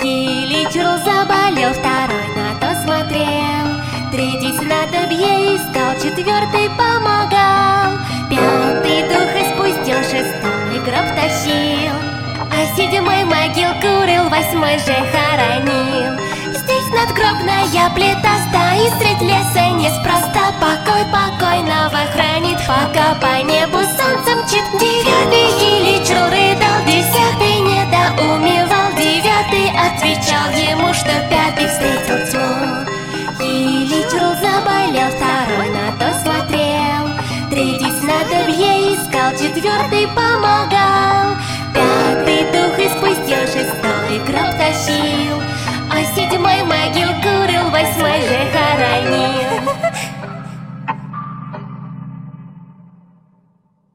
Хиличрул заболел, второй на то смотрел, третий снадобье искал, четвертый помогал, пятый дух испустил, шестой гроб тащил, а седьмой могилку рыл, восьмой же хоронил. Здесь надгробная плита стоит средь леса неспроста. Покой покойного хранит, пока по небу солнце мчит. Девятый Хиличрул рыдал, десятый недоумевал, девятый отвечал ему, что пятый встретил тьму. Хиличрул заболел, второй на то смотрел, третий снадобье искал, четвертый помогал, пятый дух испустил, шестой гроб тащил, а седьмой могилку рыл, восьмой же